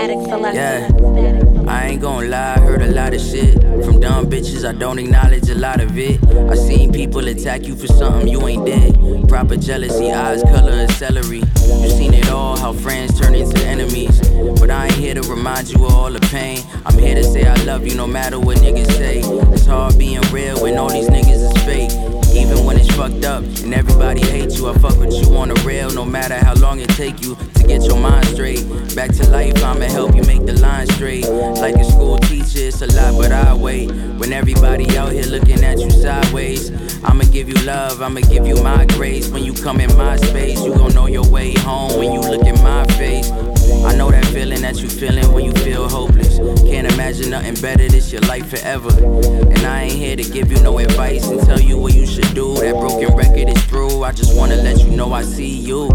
Yeah, I ain't gon' lie, I heard a lot of shit from dumb bitches, I don't acknowledge a lot of it. I seen people attack you for something you ain't did. Proper jealousy, eyes color as celery. You seen it all, how friends turn into enemies. But I ain't here to remind you of all the pain. I'm here to say I love you no matter what niggas say. It's hard being real when all these niggas is fake. Even when it's fucked up and everybody hates you, I fuck with you on the real, no matter how long it take you to get your mind straight. Back to life, I'ma help you make the line straight. Like a school teacher, it's a lot, but I wait. When everybody out here looking at you sideways, I'ma give you love, I'ma give you my grace. When you come in my space, you gon' know your way home when you look in my face. I know that feeling that you feeling when you feel hopeless. Can't imagine nothing better, this your life forever. And I ain't here to give you no advice and tell you what you should do. That broken record is through. I just wanna let you know I see you.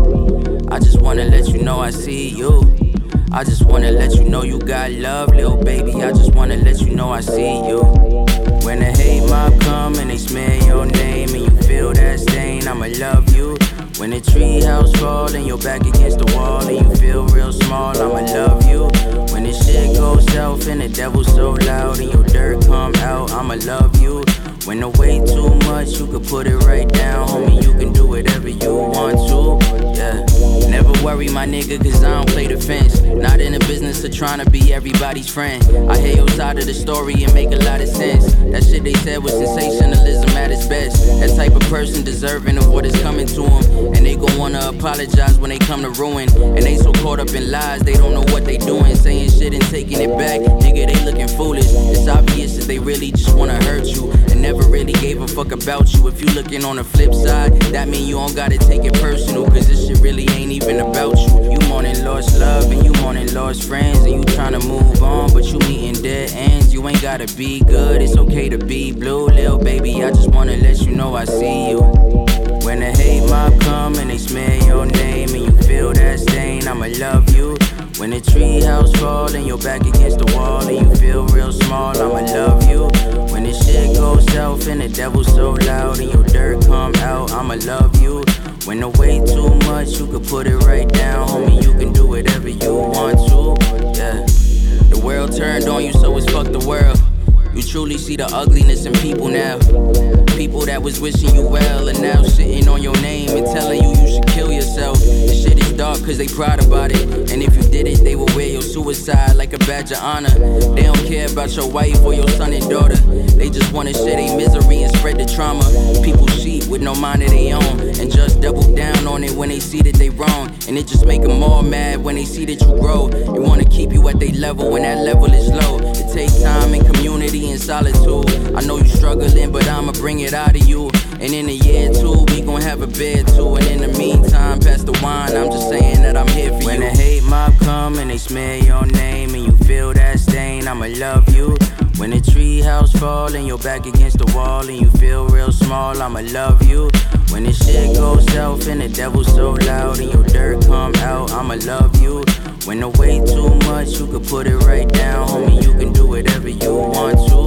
I just wanna let you know I see you. I just wanna let you know you got love, little baby. I just wanna let you know I see you. When the hate mob come and they smear your name and you feel that stain, I'ma love you. When the treehouse fall and you're back against the wall and you feel real small, I'ma love you. When this shit goes south and the devil's so loud and your dirt come out, I'ma love you. When the weight too much, you can put it right down, homie, you can do whatever you want to, yeah. Never worry, my nigga, cause I don't play the fence. Not in the business of trying to be everybody's friend. I hear your side of the story and make a lot of sense. That shit they said was sensationalism at its best. That type of person deserving of what is coming to them. And they gon' wanna apologize when they come to ruin. And they so caught up in lies, they don't know what they doing. Saying shit and taking it back, nigga, they looking foolish. It's obvious that they really just wanna hurt you and never really gave a fuck about you. If you looking on the flip side, that mean you don't gotta take it personal, cause this shit really ain't even about you. You mourning lost love and you mourning lost friends, and you tryna move on, but you meeting dead ends. You ain't gotta be good, it's okay to be blue, little baby. I just wanna let you know I see you. When the hate mob come and they smear your name and you feel that stain, I'ma love you. When the treehouse fall and you're back against the wall and you feel real small, I'ma love you. When this shit goes south and the devil's so loud and your dirt come out, I'ma love you. When the weight too much, you can put it right down, homie, you can do whatever you want to, yeah. The world turned on you, so it's fuck the world. You truly see the ugliness in people now. People that was wishing you well and now sitting on your name and telling you should kill yourself. This shit is dark cause they proud about it. And if you did it, they will wear your suicide like a badge of honor. They don't care about your wife or your son and daughter. They just wanna share their misery and spread the trauma. People cheat with no mind of their own and just double down on it when they see that they wrong. And it just make them all mad when they see that you grow. They wanna keep you at their level when that level is low. It takes time and community and solitude. I know you struggling, but I'ma bring it out of you. And in a year or two, we gon' have a bed too. And in the meantime, pass the wine, I'm just saying that I'm here for you. When the hate mob come and they smear your name and you feel that stain, I'ma love you. When the treehouse fall and you're back against the wall and you feel real small, I'ma love you. When this shit goes south and the devil's so loud and your dirt come out, I'ma love you. When the weight too much, you can put it right down, homie, you can do whatever you want to.